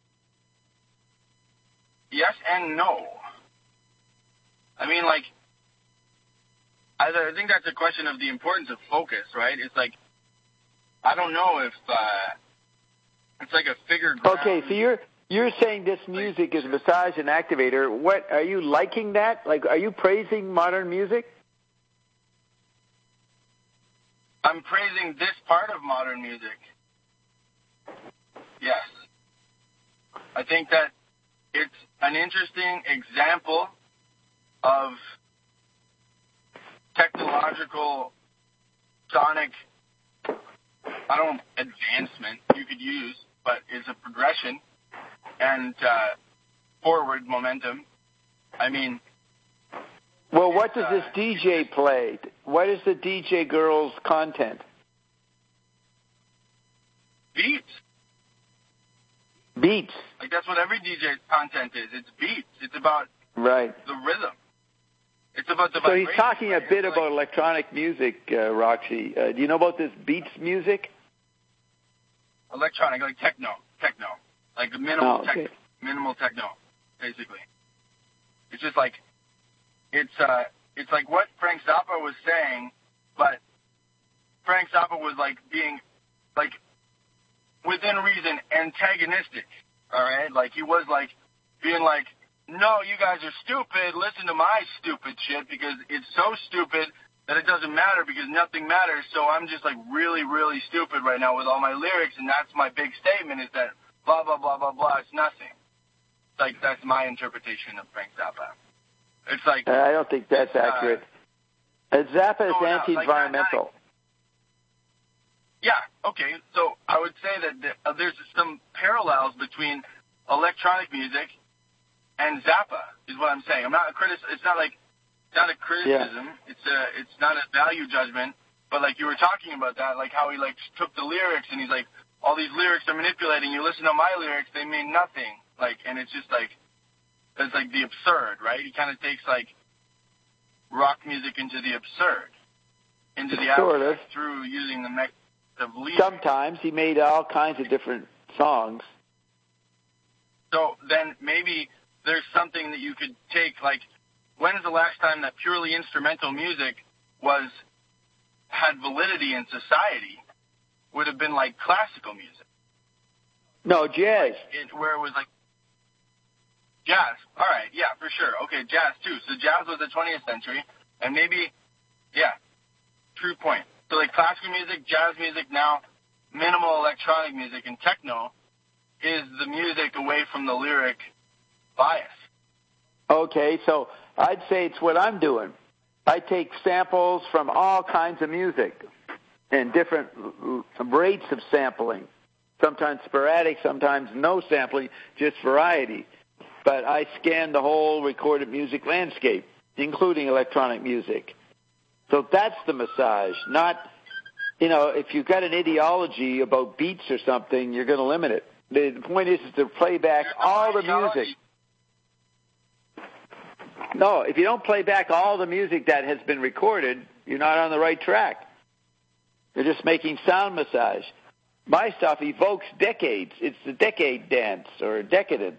Yes and no. I mean, like, I think that's a question of the importance of focus, right? It's like, I don't know if it's like a figure ground. Okay, so you're saying this music is a massage and activator. What are you liking that? Like, are you praising modern music? I'm praising this part of modern music. Yes. I think that it's an interesting example of technological sonic, advancement you could use, but it's a progression and forward momentum. I mean... Well, what does this DJ play? What is the DJ girl's content? Beats. Beats. Like, that's what every DJ's content is. It's beats. It's about the rhythm. It's about the vibration. So he's talking a bit about electronic music, Roxy. Do you know about this beats music? Electronic, like techno. Like minimal techno, basically. It's just like, it's like what Frank Zappa was saying, but Frank Zappa was like being, like, within reason, antagonistic, all right? Like, he was like, being like, no, you guys are stupid, listen to my stupid shit, because it's so stupid that it doesn't matter, because nothing matters, so I'm just, like, really, really stupid right now with all my lyrics, and that's my big statement, is that blah, blah, blah, blah, blah, it's nothing. Like, that's my interpretation of Frank Zappa. It's like... I don't think that's accurate. Zappa is anti-environmental. Yeah, okay. So I would say that there's some parallels between electronic music and Zappa, is what I'm saying. I'm not it's not a criticism. Yeah. It's not a value judgment. But like you were talking about that, like how he like took the lyrics and he's like, all these lyrics are manipulating. You listen to my lyrics, they mean nothing. Like, and it's just like, it's like the absurd, right? He kind of takes like rock music into the absurd, into the abstract through using the method of lyrics. Sometimes he made all kinds of different songs. So then maybe there's something that you could take, like, when is the last time that purely instrumental music had validity in society? Would have been like classical music. No, jazz. Like where it was like jazz. All right, yeah, for sure. Okay, jazz too. So jazz was the 20th century, and maybe, yeah, true point. So like classical music, jazz music now, minimal electronic music and techno is the music away from the lyric bias. Okay, so I'd say it's what I'm doing. I take samples from all kinds of music and different rates of sampling. Sometimes sporadic, sometimes no sampling, just variety. But I scan the whole recorded music landscape, including electronic music. So that's the massage, not, if you've got an ideology about beats or something, you're going to limit it. The point is to play back all the music. No, if you don't play back all the music that has been recorded, you're not on the right track. You're just making sound massage. My stuff evokes decades. It's the decade dance or decadence.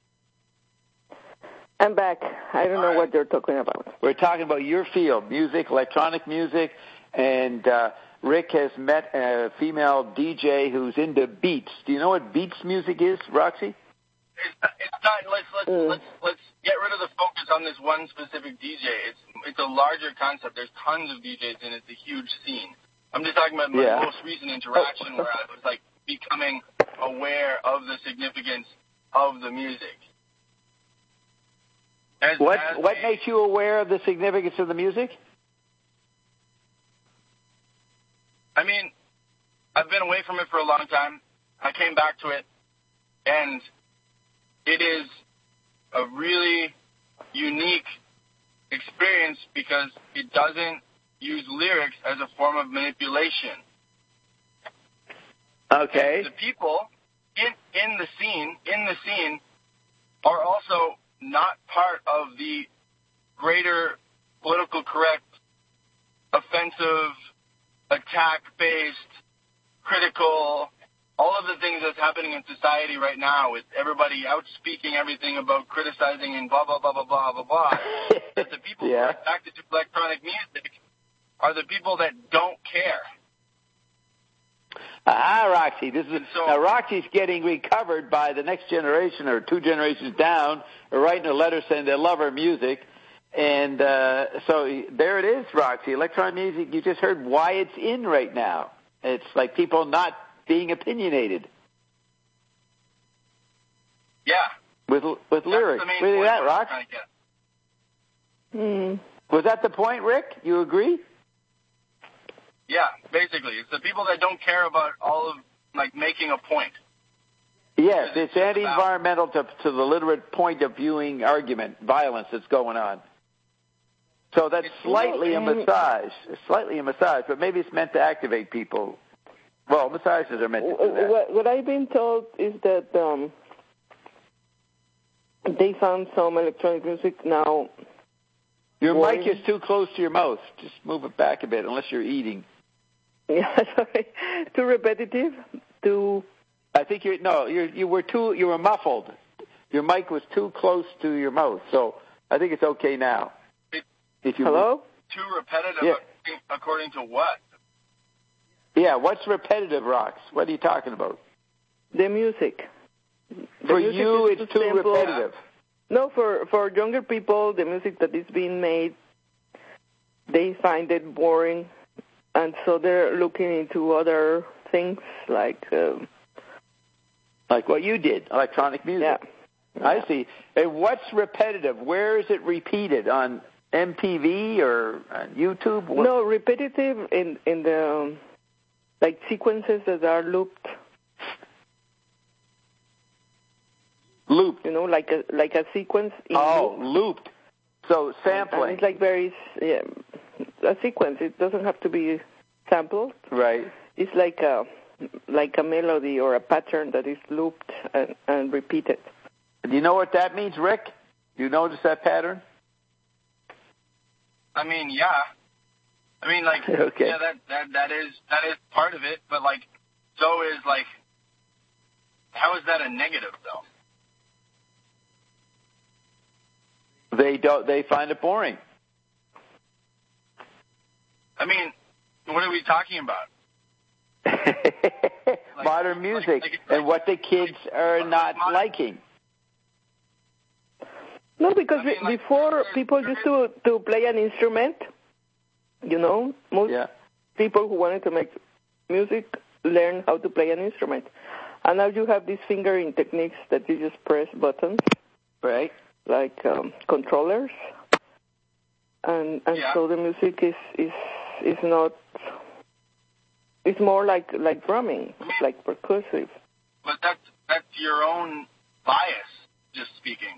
I'm back. I don't know what they're talking about. We're talking about your field, music, electronic music, and Rick has met a female DJ who's into beats. Do you know what beats music is, Roxy? It's not. Let's get rid of the focus on this one specific DJ. It's a larger concept. There's tons of DJs and it's a huge scene. I'm just talking about my most recent interaction where I was like becoming aware of the significance of the music. What makes you aware of the significance of the music? I mean, I've been away from it for a long time. I came back to it, and it is a really unique experience because it doesn't use lyrics as a form of manipulation. Okay. And the people in the scene are also not part of the greater political correct, offensive, attack-based, critical, all of the things that's happening in society right now with everybody outspeaking everything about criticizing and blah, blah, blah, blah, blah, blah, blah. That the people who are attracted to electronic music are the people that don't care. Roxy. Now Roxy's getting recovered by the next generation or two generations down, or writing a letter saying they love her music. And so there it is, Roxy. Electronic music, you just heard why it's in right now. It's like people not being opinionated. Yeah. With lyrics. Really that, Rox? Was that the point, Rick? You agree? Yeah, basically. It's the people that don't care about all of, making a point. Yes, it's anti-environmental to the literate point of viewing argument, violence that's going on. So that's slightly a massage. Slightly a massage, but maybe it's meant to activate people. Well, massages are meant to do that. What I've been told is that they found some electronic music now. Your mic is too close to your mouth. Just move it back a bit, unless you're eating. Yeah, sorry. Too repetitive. I think you were muffled. Your mic was too close to your mouth, so I think it's okay now. Hello? Too repetitive, according to what? Yeah, what's repetitive, Rox? What are you talking about? The music. For you, it's too repetitive. No, for younger people, the music that is being made, they find it boring, and so they're looking into other things like what you did, electronic music. Yeah. I see. And what's repetitive? Where is it repeated? On MTV or on YouTube? No, repetitive in the sequences that are looped. Looped. Like a sequence. Looped. So sampling. And it's a sequence. It doesn't have to be sampled. Right. It's like a melody or a pattern that is looped and repeated. Do you know what that means, Rick? Do you notice that pattern? I mean, yeah. I mean, okay. Yeah, that is part of it, but so is how is that a negative though? They find it boring. I mean, what are we talking about? Modern music and what the kids are not liking. No, because before people used to play an instrument. Most people who wanted to make music learn how to play an instrument. And now you have these fingering techniques that you just press buttons, Right. like controllers, and so the music is not. It's more like drumming, like percussive. But that's your own bias, just speaking.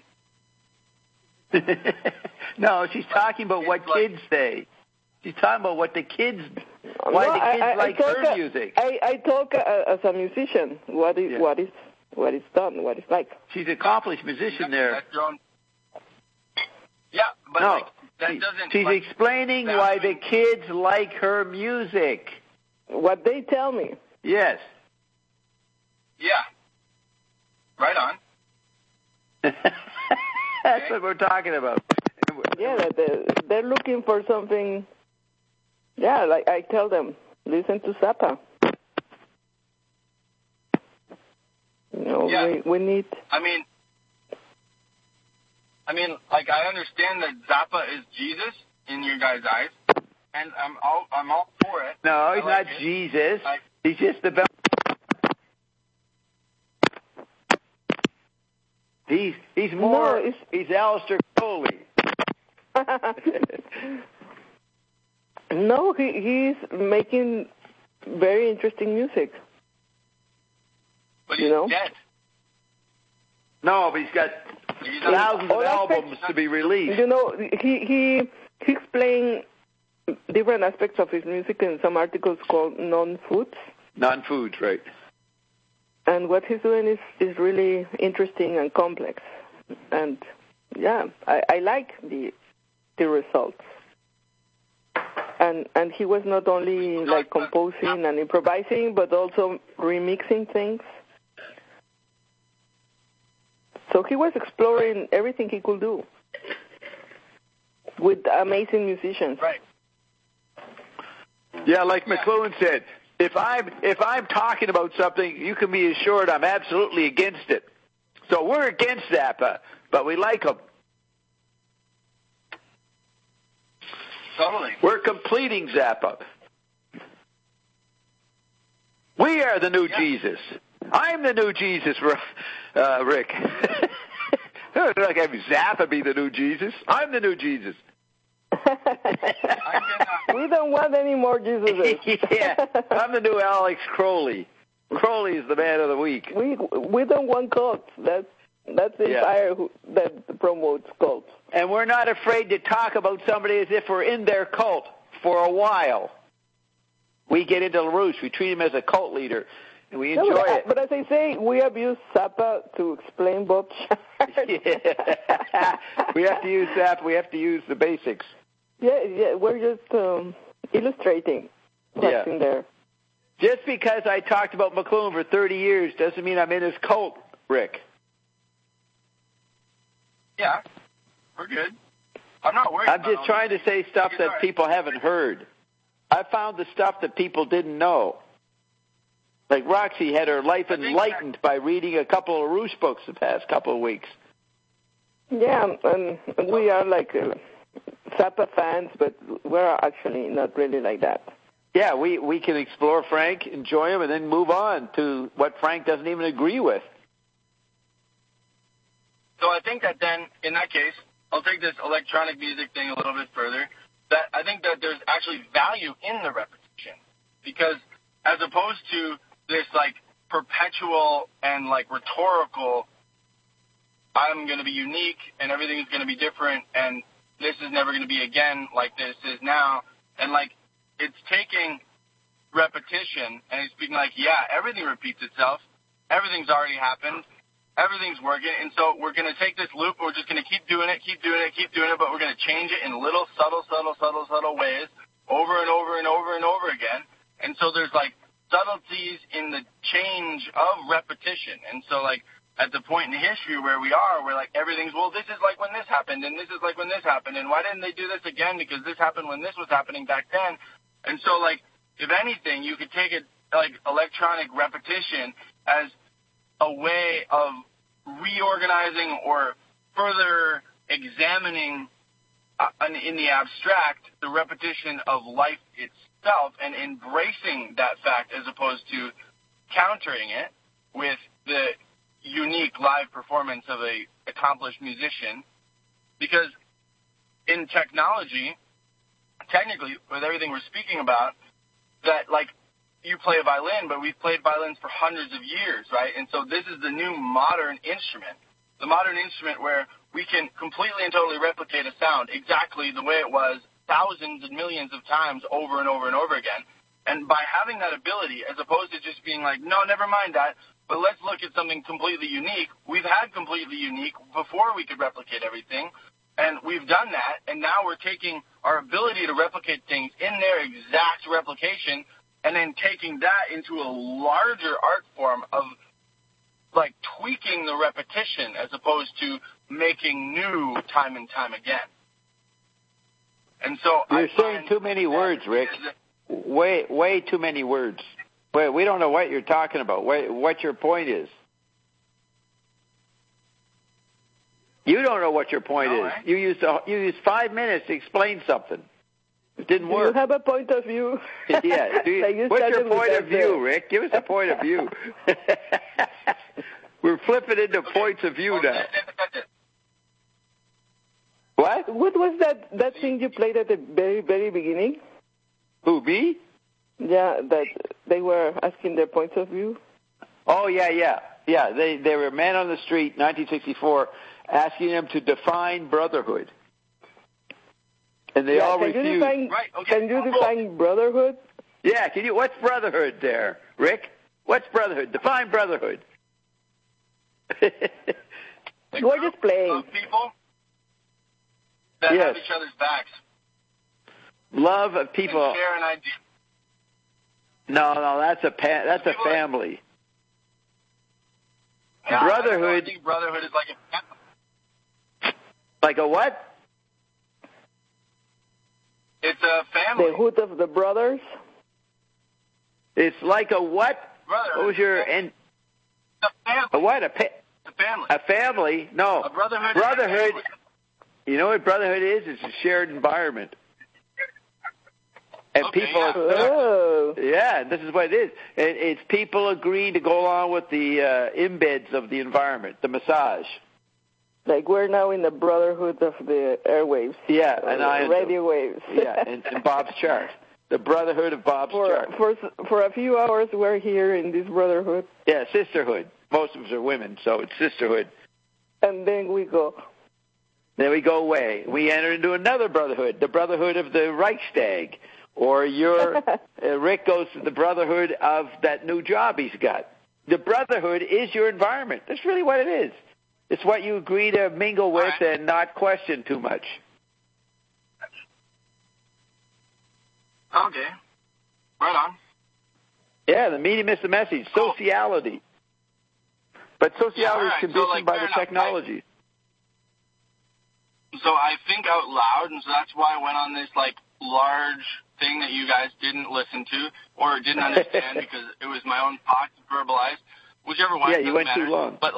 No, she's talking about what kids say. She's talking about what the kids, why the kids like her music. I talk as a musician. What is done? What it's like. She's an accomplished musician there. That's your own. Yeah, but No, that doesn't. She's explaining why the kids like her music. What they tell me. Yes. Yeah. Right on. That's what we're talking about. Yeah, they're looking for something. Yeah, like I tell them, listen to Zappa. You know, we need. I mean, like I understand that Zappa is Jesus in your guys' eyes, and I'm all for it. No, he's not Jesus. He's just the best. He's more. No, he's Aleister Crowley. No, he's making very interesting music. But he's dead. No, but he's got thousands of albums to be released. You know, he's playing different aspects of his music in some articles called non-foods. Non-foods, right. And what he's doing is really interesting and complex. And, yeah, I like the results. And he was not only, like, composing and improvising, but also remixing things. So he was exploring everything he could do with amazing musicians. Right. Yeah, like McLuhan said, if I'm talking about something, you can be assured I'm absolutely against it. So we're against Zappa, but we like him. Totally. We're completing Zappa. We are the new Jesus. I'm the new Jesus, Rick. Like have Zappa be the new Jesus. I'm the new Jesus. We don't want any more Jesuses. Yeah, I'm the new Alex Crowley. Crowley is the man of the week. We don't want cults. That's the empire that promotes cults. And we're not afraid to talk about somebody as if we're in their cult for a while. We get into LaRouche. We treat him as a cult leader, and we enjoy it. But as I say, we abuse Zappa to explain Bob Chard. Yeah. We have to use Zappa. We have to use the basics. Yeah, we're just illustrating what's in there. Just because I talked about McLuhan for 30 years doesn't mean I'm in his cult, Rick. Yeah, we're good. I'm not worried. I'm just trying to say stuff that people haven't heard. I found the stuff that people didn't know. Like Roxy had her life enlightened by reading a couple of LaRouche books the past couple of weeks. Yeah, and we are like Zappa fans, but we're actually not really like that. Yeah, we can explore Frank, enjoy him, and then move on to what Frank doesn't even agree with. So I think that then, in that case, I'll take this electronic music thing a little bit further. That I think that there's actually value in the repetition, because as opposed to this like perpetual and like rhetorical, I'm going to be unique and everything is going to be different and this is never going to be again like this is now, and like it's taking repetition and it's being like, yeah, everything repeats itself, everything's already happened. Everything's working, and so we're going to take this loop, and we're just going to keep doing it, but we're going to change it in little subtle ways over and over and over and over again. And so there's, like, subtleties in the change of repetition. And so, like, at the point in history where we are, we're like, everything's, well, this is like when this happened, and this is like when this happened, and why didn't they do this again? Because this happened when this was happening back then. And so, like, if anything, you could take it, like, electronic repetition as a way of reorganizing or further examining in the abstract, the repetition of life itself and embracing that fact as opposed to countering it with the unique live performance of a accomplished musician. Because in technology, technically, with everything we're speaking about, that like you play a violin, but we've played violins for hundreds of years, right? And so this is the new modern instrument, the modern instrument where we can completely and totally replicate a sound exactly the way it was thousands and millions of times over and over and over again. And by having that ability, as opposed to just being like, no, never mind that, but let's look at something completely unique. We've had completely unique before we could replicate everything, and we've done that, and now we're taking our ability to replicate things in their exact replication and then taking that into a larger art form of like tweaking the repetition as opposed to making new time and time again. And so you're saying too many words, Rick. Way too many words. We don't know what you're talking about. What your point is. You don't know what your point is. Right. You used 5 minutes to explain something. It didn't work. You have a point of view. Yeah. What's your point of view, Rick? Give us a point of view. We're flipping into points of view now. What? What was that thing you played at the very, very beginning? Who, me? Yeah, that they were asking their points of view. Oh, yeah. They were men on the street, 1964, asking them to define brotherhood. And they all refused. Can you define brotherhood? Yeah, can you? What's brotherhood there, Rick? What's brotherhood? Define brotherhood. We're just playing. Of people that have each other's backs. Love of people. And share an idea. No, that's a family. Yeah, brotherhood. I think brotherhood is like a family. Like a what? It's a family. The hood of the brothers. It's like a what? Brotherhood. What was your end? A family. A what? A family. A family? No. A brotherhood. Brotherhood. You know what brotherhood is? It's a shared environment. And people, this is what it is. It's people agree to go along with the embeds of the environment, the massage. Like we're now in the brotherhood of the airwaves. Yeah, and radio waves. Yeah, and Bob's chart, the brotherhood of Bob's chart. For a few hours, we're here in this brotherhood. Yeah, sisterhood. Most of us are women, so it's sisterhood. And then we go. Then we go away. We enter into another brotherhood, the brotherhood of the Reichstag. Or Rick goes to the brotherhood of that new job he's got. The brotherhood is your environment. That's really what it is. It's what you agree to mingle with and not question too much. Okay. Right on. Yeah, the medium is the message. Sociality. But sociality is conditioned by the technology. So I think out loud, and so that's why I went on this large thing that you guys didn't listen to or didn't understand because it was my own thoughts verbalized, whichever one. Yeah, you went too long. But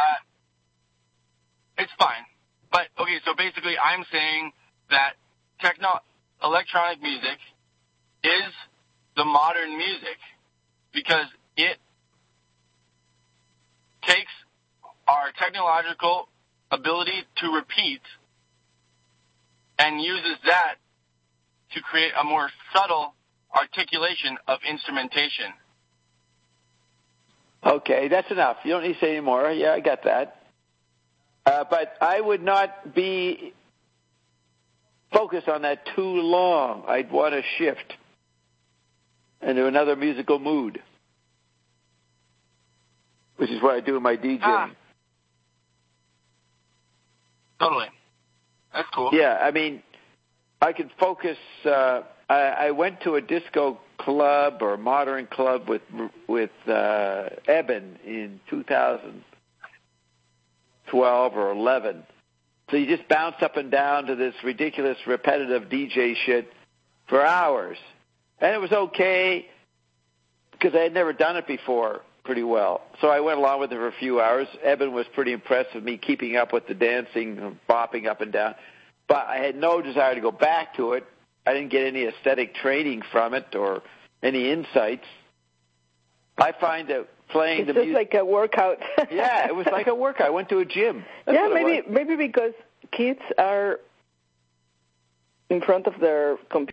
it's fine. But okay, so basically I'm saying that electronic music is the modern music because it takes our technological ability to repeat and uses that to create a more subtle articulation of instrumentation. Okay, that's enough. You don't need to say any more. Yeah, I got that. But I would not be focused on that too long. I'd want to shift into another musical mood, which is what I do in my DJing. Totally. That's cool. Yeah, I mean, I could focus. I went to a disco club or modern club with Eben in 2012 or 11. So you just bounce up and down to this ridiculous, repetitive DJ shit for hours. And it was okay because I had never done it before pretty well. So I went along with it for a few hours. Eben was pretty impressed with me keeping up with the dancing, bopping up and down. but I had no desire to go back to it. I didn't get any aesthetic training from it or any insights. I find that playing the music... It's just like a workout. Yeah, it was like a workout. I went to a gym. That's maybe because kids are in front of their computer